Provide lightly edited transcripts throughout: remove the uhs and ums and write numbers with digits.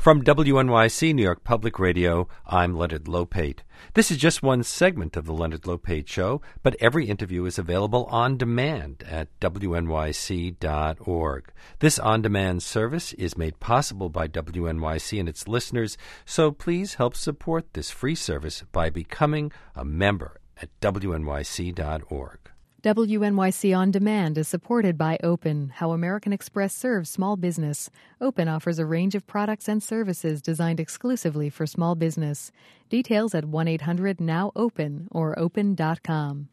From WNYC, New York Public Radio, I'm Leonard Lopate. This is just one segment of the Leonard Lopate Show, but every interview is available on demand at WNYC.org. This on-demand service is made possible by WNYC and its listeners, so please help support this free service by becoming a member at WNYC.org. WNYC On Demand is supported by Open, how American Express serves small business. Open offers a range of products and services designed exclusively for small business. Details at 1-800-NOW-OPEN or open.com.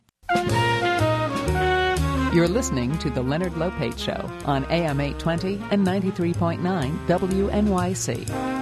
You're listening to The Leonard Lopate Show on AM 820 and 93.9 WNYC.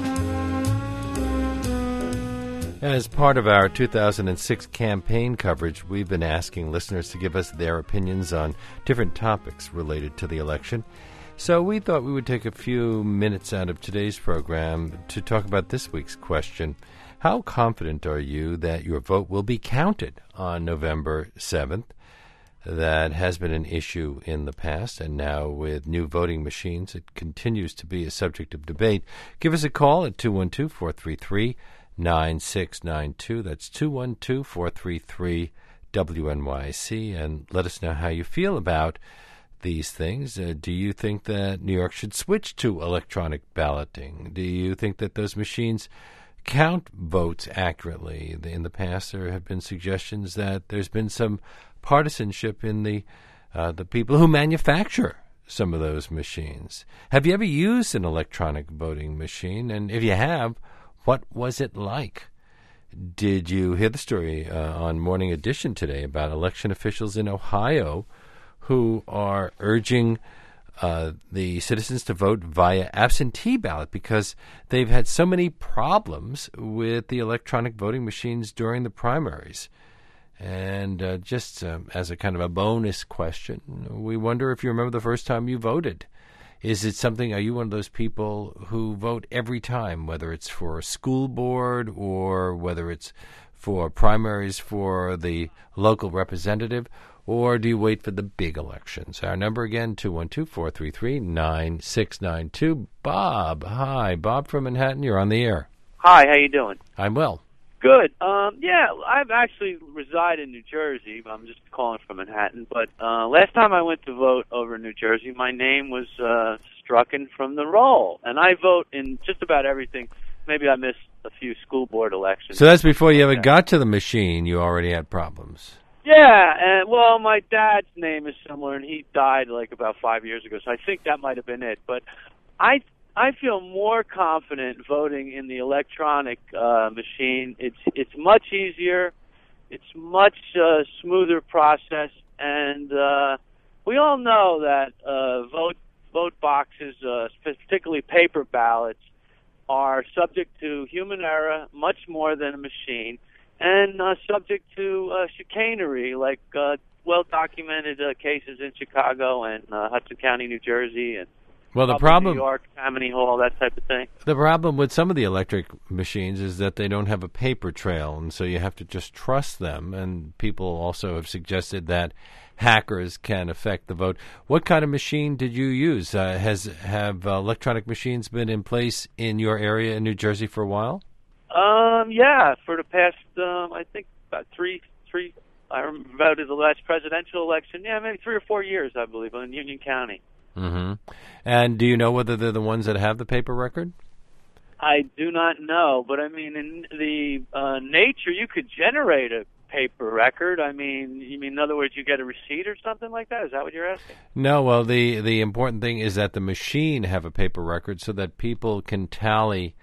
As part of our 2006 campaign coverage, we've been asking listeners to give us their opinions on different topics related to the election. So we thought we would take a few minutes out of today's program to talk about this week's question. How confident are you that your vote will be counted on November 7th? That has been an issue in the past, and now with new voting machines, it continues to be a subject of debate. Give us a call at 212-433-9692. That's 212-433-WNYC, and let us know how you feel about these things. Do you think that New York should switch to electronic balloting? Do you think that those machines count votes accurately? In the past, there have been suggestions that there's been some partisanship in the people who manufacture some of those machines. Have you ever used an electronic voting machine? And if you have, what was it like? Did you hear the story on Morning Edition today about election officials in Ohio who are urging the citizens to vote via absentee ballot because they've had so many problems with the electronic voting machines during the primaries? And just as a kind of a bonus question, we wonder if you remember the first time you voted. Is it something, are you one of those people who vote every time, whether it's for a school board or whether it's for primaries for the local representative, or do you wait for the big elections? Our number again, 212-433-9692. Bob, hi. Bob from Manhattan, you're on the air. Hi, how you doing? I'm well. Good. Yeah, I've actually reside in New Jersey. I'm just calling from Manhattan. But last time I went to vote over in New Jersey, my name was strucken from the roll. And I vote in just about everything. Maybe I missed a few school board elections. So that's before you ever got to the machine. You already had problems. Yeah, and well, my dad's name is similar, and he died like about 5 years ago. So I think that might have been it. But I feel more confident voting in the electronic machine. It's much easier. It's much smoother process, and we all know that vote boxes, particularly paper ballots, are subject to human error much more than a machine, and subject to chicanery, like well-documented cases in Chicago and Hudson County, New Jersey, and well, the problem, New York, Tammany Hall, that type of thing. The problem with some of the electric machines is that they don't have a paper trail, and so you have to just trust them. And people also have suggested that hackers can affect the vote. What kind of machine did you use? Have electronic machines been in place in your area in New Jersey for a while? Yeah, for the past, I think about three. I voted the last presidential election. Yeah, maybe 3 or 4 years, I believe, in Union County. Mm-hmm. And do you know whether they're the ones that have the paper record? I do not know, but I mean, in the nature, you could generate a paper record. I mean, you mean in other words, you get a receipt or something like that? Is that what you're asking? No. Well, the important thing is that the machine have a paper record so that people can tally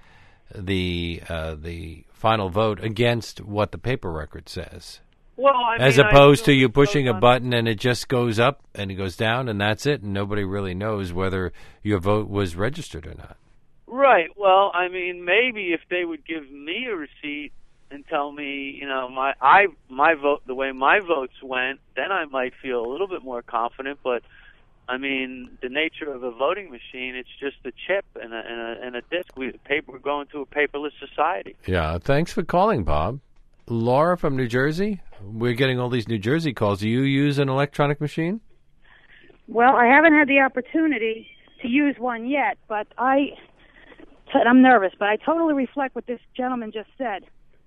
the final vote against what the paper record says. Well, as opposed to you pushing a button and it just goes up and it goes down and that's it, and nobody really knows whether your vote was registered or not. Right. Well, I mean, maybe if they would give me a receipt and tell me, you know, my vote, the way my votes went, then I might feel a little bit more confident. But I mean, the nature of a voting machine, it's just a chip and a disc. We're going to a paperless society. Yeah. Thanks for calling, Bob. Laura from New Jersey. We're getting all these New Jersey calls. Do you use an electronic machine? Well, I haven't had the opportunity to use one yet, but I I'm nervous, but I totally reflect what this gentleman just said.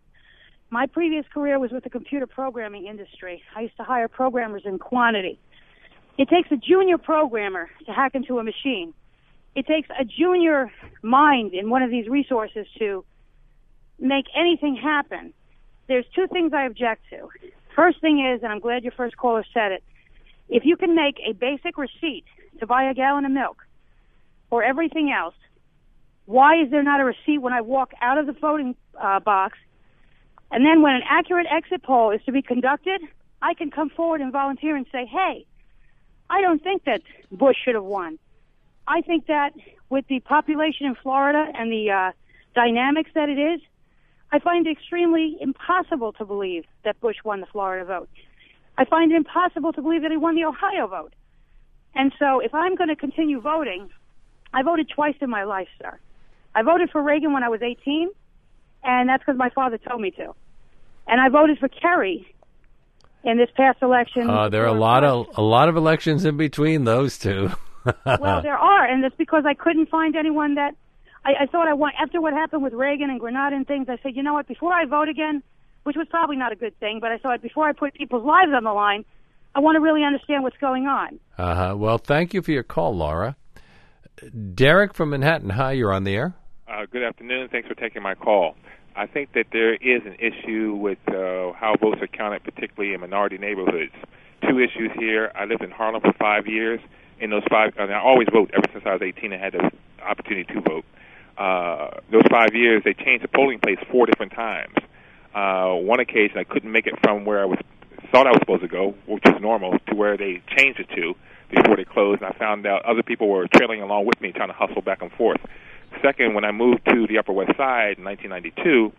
My previous career was with the computer programming industry. I used to hire programmers in quantity. It takes a junior programmer to hack into a machine. It takes a junior mind in one of these resources to make anything happen. There's two things I object to. First thing is, and I'm glad your first caller said it, if you can make a basic receipt to buy a gallon of milk or everything else, why is there not a receipt when I walk out of the voting box? And then when an accurate exit poll is to be conducted, I can come forward and volunteer and say, hey, I don't think that Bush should have won. I think that with the population in Florida and the dynamics that it is, I find it extremely impossible to believe that Bush won the Florida vote. I find it impossible to believe that he won the Ohio vote. And so if I'm going to continue voting, I voted twice in my life, sir. I voted for Reagan when I was 18, and that's because my father told me to. And I voted for Kerry in this past election. There are a lot of elections in between those two. Well, there are, and it's because I couldn't find anyone that I thought I want. After what happened with Reagan and Grenada and things, I said, you know what, before I vote again, which was probably not a good thing, but I thought before I put people's lives on the line, I want to really understand what's going on. Well, thank you for your call, Laura. Derek from Manhattan, hi, you're on the air. Good afternoon. Thanks for taking my call. I think that there is an issue with how votes are counted, particularly in minority neighborhoods. Two issues here. I lived in Harlem for 5 years. In those 5, I always vote ever since I was 18 and had the opportunity to vote. Those 5 years, they changed the polling place 4 different times. One occasion, I couldn't make it from where I thought I was supposed to go, which was normal, to where they changed it to before they closed. And I found out other people were trailing along with me, trying to hustle back and forth. Second, when I moved to the Upper West Side in 1992,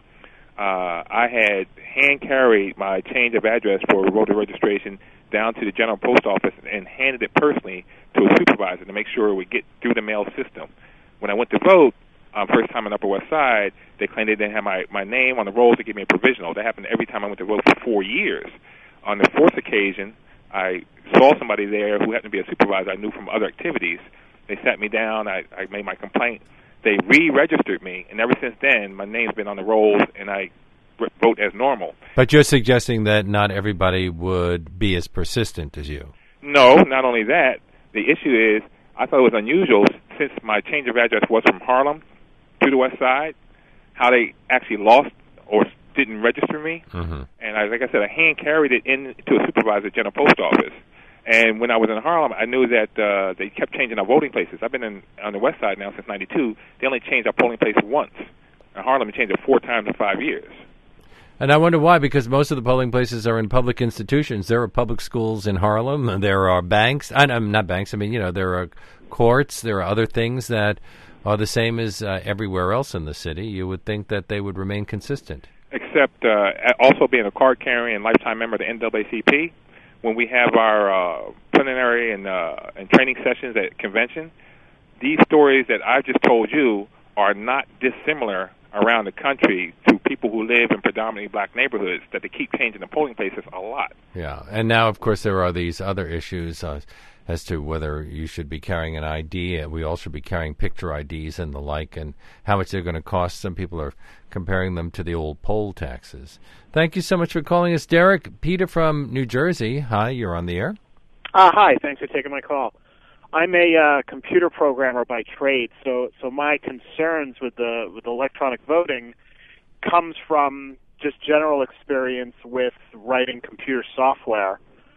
I had hand-carried my change of address for voter registration down to the General Post Office and handed it personally to a supervisor to make sure it would get through the mail system. When I went to vote, first time in Upper West Side, they claimed they didn't have my name on the rolls to give me a provisional. That happened every time I went to vote for 4 years. On the fourth occasion, I saw somebody there who happened to be a supervisor I knew from other activities. They sat me down. I made my complaint. They re-registered me, and ever since then, my name's been on the rolls, and I vote as normal. But you're suggesting that not everybody would be as persistent as you. No, not only that. The issue is I thought it was unusual, since my change of address was from Harlem to the West Side, how they actually lost or didn't register me. Mm-hmm. And like I said, I hand-carried it to a supervisor at General Post Office. And when I was in Harlem, I knew that they kept changing our voting places. I've been on the West Side now since 92. They only changed our polling place once. In Harlem, they changed it 4 times in 5 years. And I wonder why, because most of the polling places are in public institutions. There are public schools in Harlem. There are banks. Not banks. I mean, there are courts. There are other things that are the same as everywhere else in the city. You would think that they would remain consistent. Except also being a card-carrying and lifetime member of the NAACP, when we have our preliminary and training sessions at convention, these stories that I just told you are not dissimilar around the country to people who live in predominantly black neighborhoods, that they keep changing the polling places a lot. Yeah, and now, of course, there are these other issues as to whether you should be carrying an ID. We all should be carrying picture IDs and the like, and how much they're going to cost. Some people are comparing them to the old poll taxes. Thank you so much for calling us, Derek. Peter from New Jersey. Hi, you're on the air. Hi, thanks for taking my call. I'm a computer programmer by trade, so my concerns with the electronic voting comes from just general experience with writing computer software.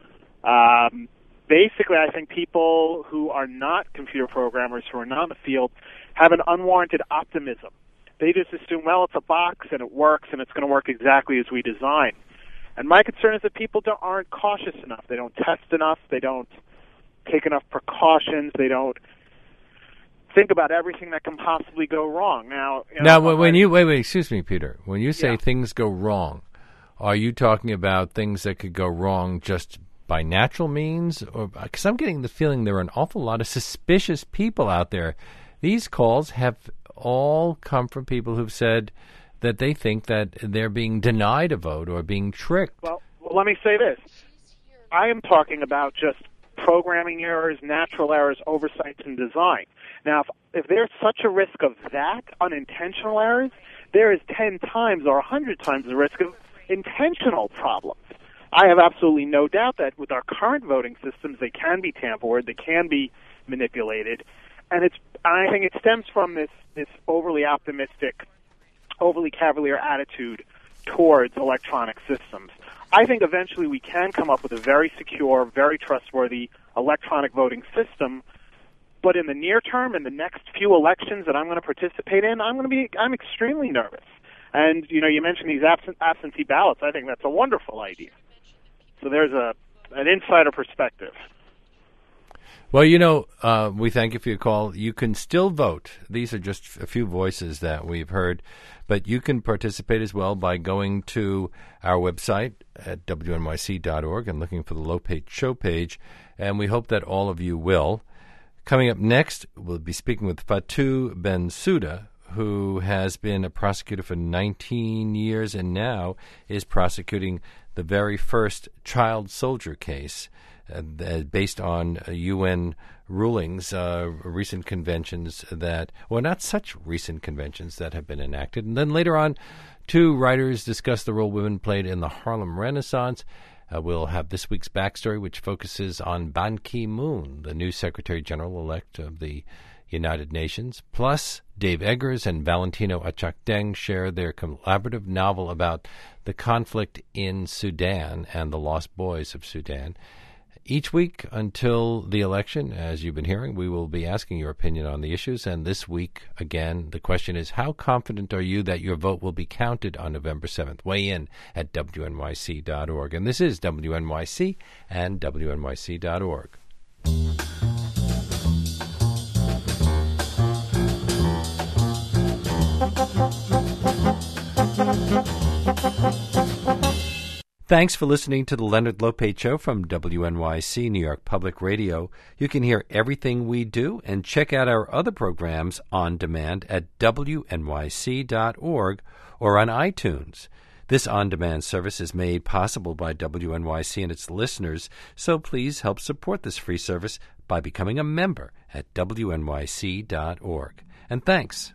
Basically, I think people who are not computer programmers, who are not in the field, have an unwarranted optimism. They just assume, well, it's a box and it works and it's going to work exactly as we design. And my concern is that people aren't cautious enough. They don't test enough. They don't take enough precautions. They don't think about everything that can possibly go wrong. Wait, excuse me, Peter. When you say things go wrong, are you talking about things that could go wrong just by natural means? Or because I'm getting the feeling there are an awful lot of suspicious people out there. These calls have all come from people who've said that they think that they're being denied a vote or being tricked. Well, let me say this. I am talking about just programming errors, natural errors, oversights in design. Now, if there's such a risk of that, unintentional errors, there is 10 times or 100 times the risk of intentional problems. I have absolutely no doubt that with our current voting systems, they can be tampered, they can be manipulated, and I think it stems from this overly optimistic, overly cavalier attitude towards electronic systems. I think eventually we can come up with a very secure, very trustworthy electronic voting system. But in the near term, in the next few elections that I'm going to participate in, I'm extremely nervous. And you mentioned these absentee ballots. I think that's a wonderful idea. So there's an insider perspective. Well, we thank you for your call. You can still vote. These are just a few voices that we've heard, but you can participate as well by going to our website at wnyc.org and looking for the Low Page Show page, and we hope that all of you will. Coming up next, we'll be speaking with Fatou Bensouda, who has been a prosecutor for 19 years and now is prosecuting the very first child soldier case based on UN rulings, recent conventions not such recent conventions that have been enacted. And then later on, two writers discuss the role women played in the Harlem Renaissance. We'll have this week's backstory, which focuses on Ban Ki-moon, the new Secretary General-elect of the United Nations. Plus, Dave Eggers and Valentino Achak-Deng share their collaborative novel about the conflict in Sudan and the lost boys of Sudan. Each week until the election, as you've been hearing, we will be asking your opinion on the issues. And this week, again, the question is, how confident are you that your vote will be counted on November 7th? Weigh in at WNYC.org. And this is WNYC and WNYC.org. Thanks for listening to the Leonard Lopate Show from WNYC, New York Public Radio. You can hear everything we do and check out our other programs on demand at WNYC.org or on iTunes. This on-demand service is made possible by WNYC and its listeners, so please help support this free service by becoming a member at WNYC.org. And thanks.